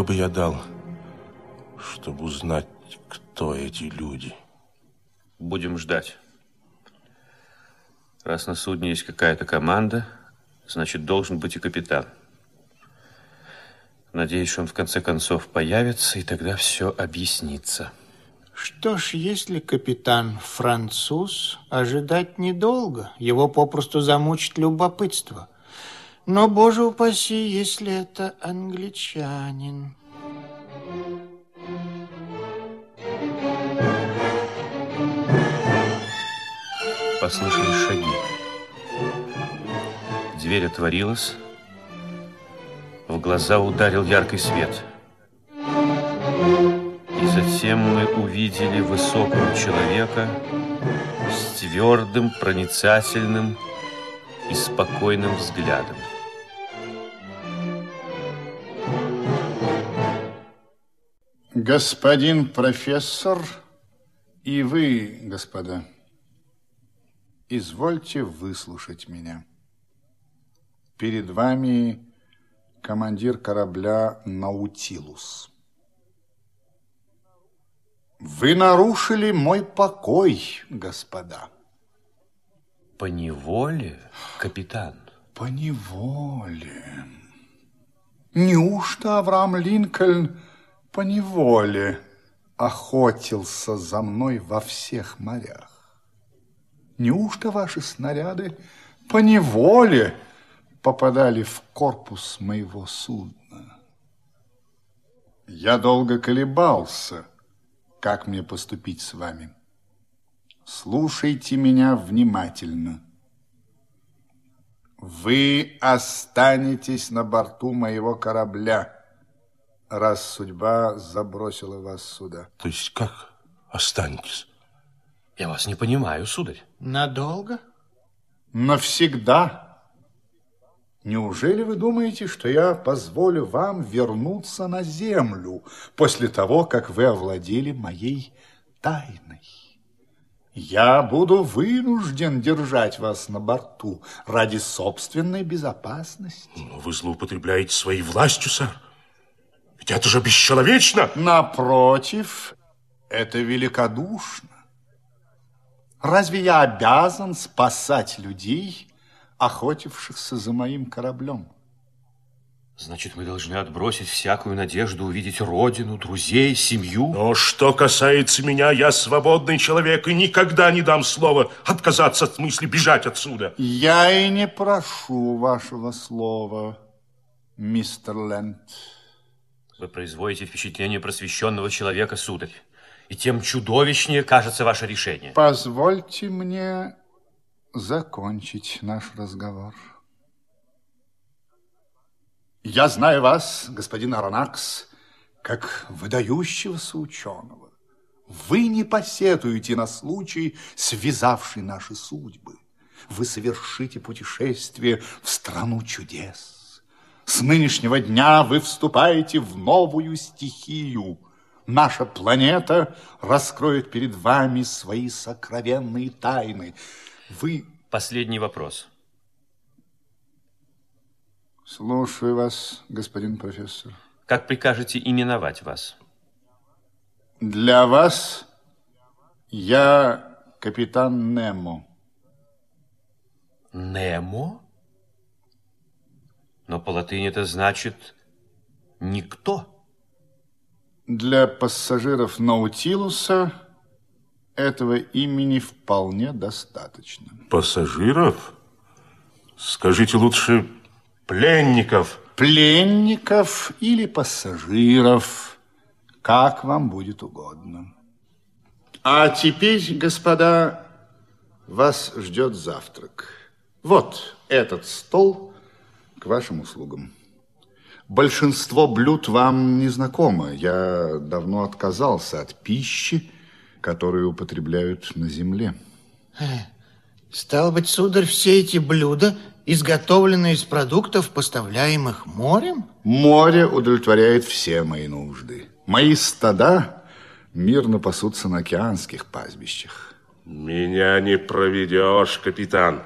много бы я дал, чтобы узнать, кто эти люди. Будем ждать. Раз на судне есть какая-то команда, значит, должен быть и капитан. Надеюсь, что он в конце концов появится, и тогда все объяснится. Что ж, если капитан француз, ожидать недолго. Его попросту замучит любопытство. Но, боже упаси, если это англичанин. Послышались шаги. Дверь отворилась. В глаза ударил яркий свет. И затем мы увидели высокого человека с твердым, проницательным и спокойным взглядом. Господин профессор и вы, господа, извольте выслушать меня. Перед вами командир корабля «Наутилус». Вы нарушили мой покой, господа. По неволе, капитан? По неволе. Неужто Авраам Линкольн по неволе охотился за мной во всех морях? Неужто ваши снаряды по неволе попадали в корпус моего судна? Я долго колебался, как мне поступить с вами. Слушайте меня внимательно. Вы останетесь на борту моего корабля, раз судьба забросила вас сюда. То есть как останетесь? Я вас не понимаю, сударь. Надолго? Навсегда. Неужели вы думаете, что я позволю вам вернуться на землю после того, как вы овладели моей тайной? Я буду вынужден держать вас на борту ради собственной безопасности. Но вы злоупотребляете своей властью, сэр. Ведь это же бесчеловечно. Напротив, это великодушно. Разве я обязан спасать людей, охотившихся за моим кораблем? Значит, мы должны отбросить всякую надежду увидеть родину, друзей, семью. Но что касается меня, я свободный человек и никогда не дам слова отказаться от мысли бежать отсюда. Я и не прошу вашего слова, мистер Лэнд. Вы производите впечатление просвещенного человека, сударь. И тем чудовищнее кажется ваше решение. Позвольте мне закончить наш разговор. Я знаю вас, господин Аронакс, как выдающегося ученого. Вы не посетуете на случай, связавший наши судьбы. Вы совершите путешествие в страну чудес. С нынешнего дня вы вступаете в новую стихию. Наша планета раскроет перед вами свои сокровенные тайны. Вы... Последний вопрос. Слушаю вас, господин профессор. Как прикажете именовать вас? Для вас я капитан Немо. Немо? Но по латыни это значит «никто». Для пассажиров Наутилуса этого имени вполне достаточно. Пассажиров? Скажите лучше пленников. Пленников или пассажиров, как вам будет угодно. А теперь, господа, вас ждет завтрак. Вот этот стол к вашим услугам. Большинство блюд вам не знакомо. Я давно отказался от пищи, которую употребляют на земле. Стало быть, сударь, все эти блюда изготовлены из продуктов, поставляемых морем? Море удовлетворяет все мои нужды. Мои стада мирно пасутся на океанских пастбищах. Меня не проведешь, капитан.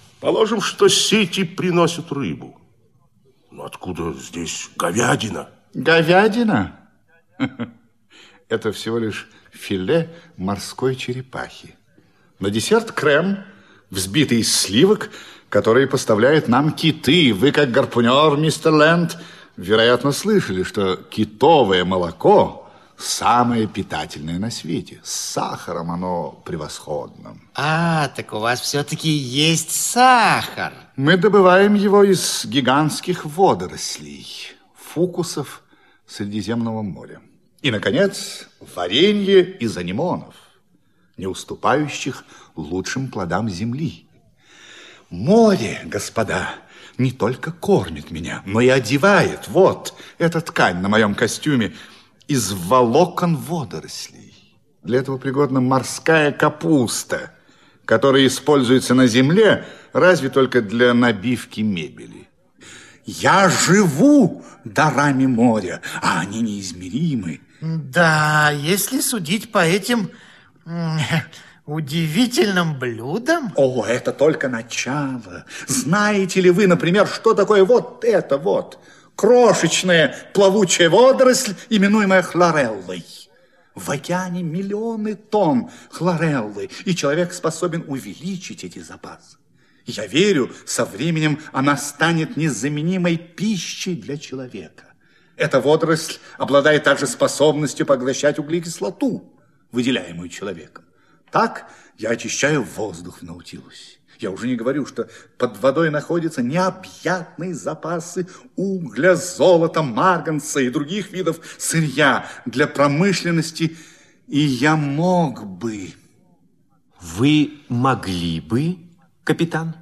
Положим, что сети приносят рыбу. Но откуда здесь говядина? Говядина? Это всего лишь филе морской черепахи. На десерт крем, взбитый из сливок, которые поставляют нам киты. Вы, как гарпунер, мистер Лэнд, вероятно, слышали, что китовое молоко самое питательное на свете. С сахаром оно превосходно. А, так у вас все-таки есть сахар. Мы добываем его из гигантских водорослей, фукусов Средиземного моря. И, наконец, варенье из анимонов, не уступающих лучшим плодам земли. Море, господа, не только кормит меня, но и одевает. Вот эта ткань на моем костюме из волокон водорослей. Для этого пригодна морская капуста, которая используется на земле разве только для набивки мебели. Я живу дарами моря, а они неизмеримы. Да, если судить по этим удивительным блюдам. О, это только начало. Знаете ли вы, например, что такое вот это вот? Крошечная плавучая водоросль, именуемая хлореллой. В океане миллионы тонн хлореллы, и человек способен увеличить эти запасы. Я верю, со временем она станет незаменимой пищей для человека. Эта водоросль обладает также способностью поглощать углекислоту, выделяемую человеком. Так я очищаю воздух в Наутилусе. Я уже не говорю, что под водой находятся необъятные запасы угля, золота, марганца и других видов сырья для промышленности. И я мог бы... Вы могли бы, капитан?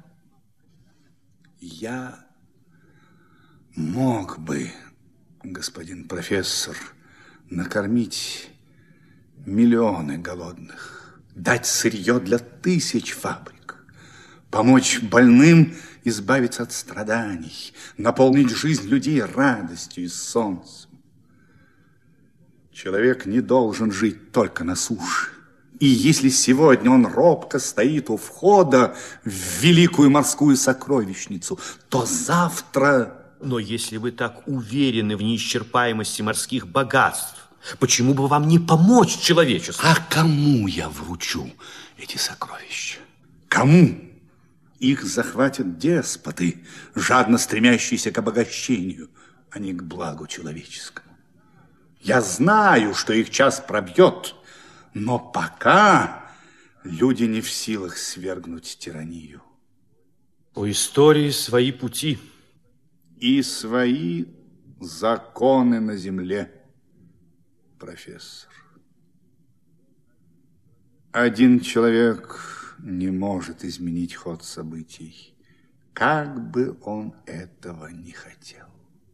Я мог бы, господин профессор, накормить миллионы голодных, дать сырье для тысяч фабрик, помочь больным избавиться от страданий, наполнить жизнь людей радостью и солнцем. Человек не должен жить только на суше. И если сегодня он робко стоит у входа в великую морскую сокровищницу, то завтра... Но если вы так уверены в неисчерпаемости морских богатств, почему бы вам не помочь человечеству? А кому я вручу эти сокровища? Кому? Их захватят деспоты, жадно стремящиеся к обогащению, а не к благу человеческому. Я знаю, что их час пробьет, но пока люди не в силах свергнуть тиранию. У истории свои пути. И свои законы на земле, профессор. Один человек не может изменить ход событий, как бы он этого не хотел.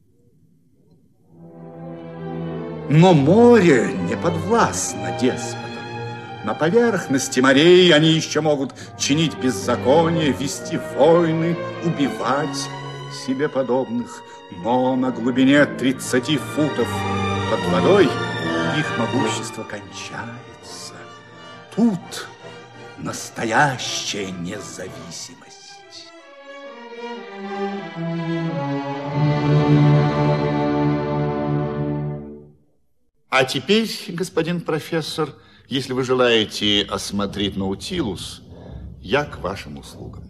Но море не подвластно деспотам. На поверхности морей они еще могут чинить беззаконие, вести войны, убивать себе подобных. Но на глубине 30 футов под водой их могущество кончается. Тут настоящая независимость. А теперь, господин профессор, если вы желаете осмотреть Наутилус, я к вашим услугам.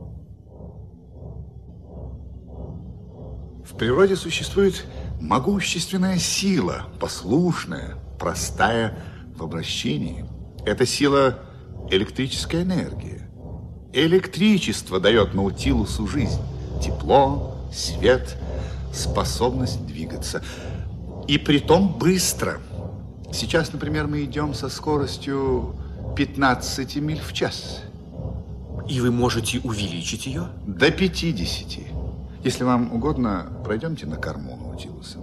В природе существует могущественная сила, послушная, простая в обращении. Эта сила – электрическая энергия. Электричество дает Наутилусу жизнь. Тепло, свет, способность двигаться. И притом быстро. Сейчас, например, мы идем со скоростью 15 миль в час. И вы можете увеличить ее? До 50. Если вам угодно, пройдемте на корму Наутилуса.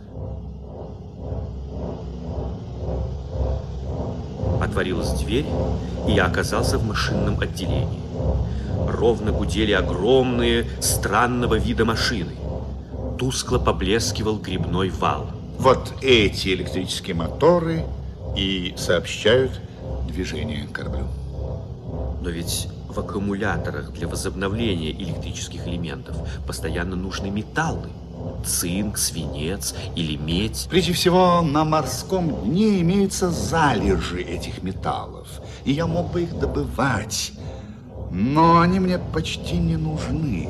Отворилась дверь, и я оказался в машинном отделении. Ровно гудели огромные, странного вида машины. Тускло поблескивал грибной вал. Вот эти электрические моторы и сообщают движение кораблю. Но ведь в аккумуляторах для возобновления электрических элементов постоянно нужны металлы. цинк, свинец или медь? Прежде всего, на морском дне имеются залежи этих металлов, и я мог бы их добывать, но они мне почти не нужны.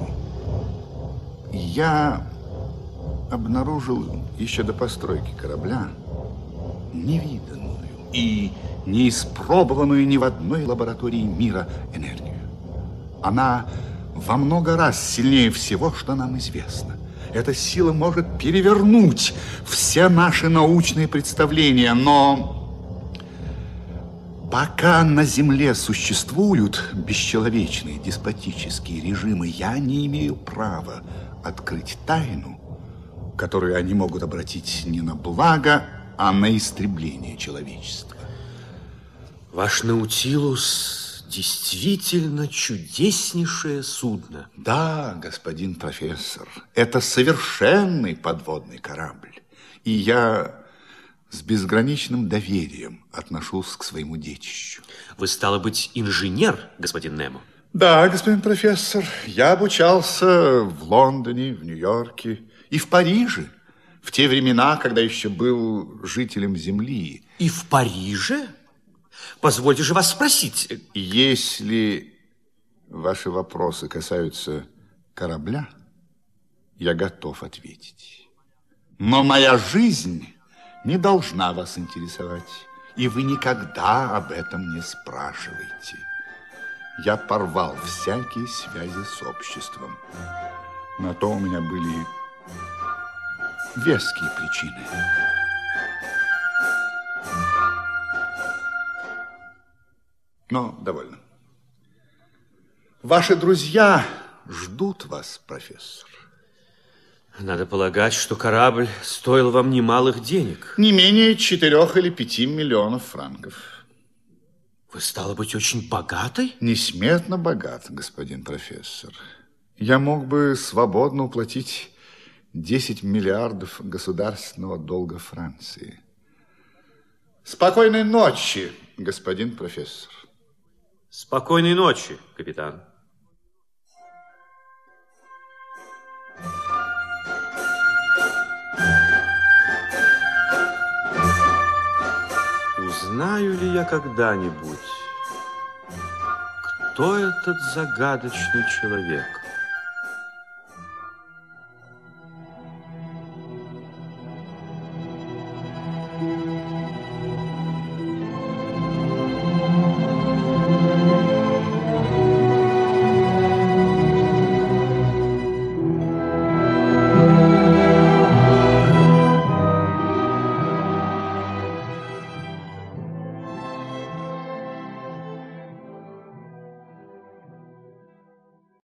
Я обнаружил еще до постройки корабля невиданную и неиспробованную ни в одной лаборатории мира энергию. Она во много раз сильнее всего, что нам известно. Эта сила может перевернуть все наши научные представления, но пока на Земле существуют бесчеловечные деспотические режимы, я не имею права открыть тайну, которую они могут обратить не на благо, а на истребление человечества. Ваш Наутилус действительно чудеснейшее судно. Да, господин профессор, это совершенный подводный корабль. И я с безграничным доверием отношусь к своему детищу. Вы, стало быть, инженер, господин Немо? Да, господин профессор, я обучался в Лондоне, в Нью-Йорке и в Париже, в те времена, когда еще был жителем Земли. И в Париже? Позвольте же вас спросить. Если ваши вопросы касаются корабля, я готов ответить. Но моя жизнь не должна вас интересовать, и вы никогда об этом не спрашиваете. Я порвал всякие связи с обществом. На то у меня были веские причины. Но довольно. Ваши друзья ждут вас, профессор. Надо полагать, что корабль стоил вам немалых денег. Не менее 4 или 5 миллионов франков. Вы, стало быть, очень богатый? Несметно богат, господин профессор. Я мог бы свободно уплатить 10 миллиардов государственного долга Франции. Спокойной ночи, господин профессор. Спокойной ночи, капитан. Узнаю ли я когда-нибудь, кто этот загадочный человек?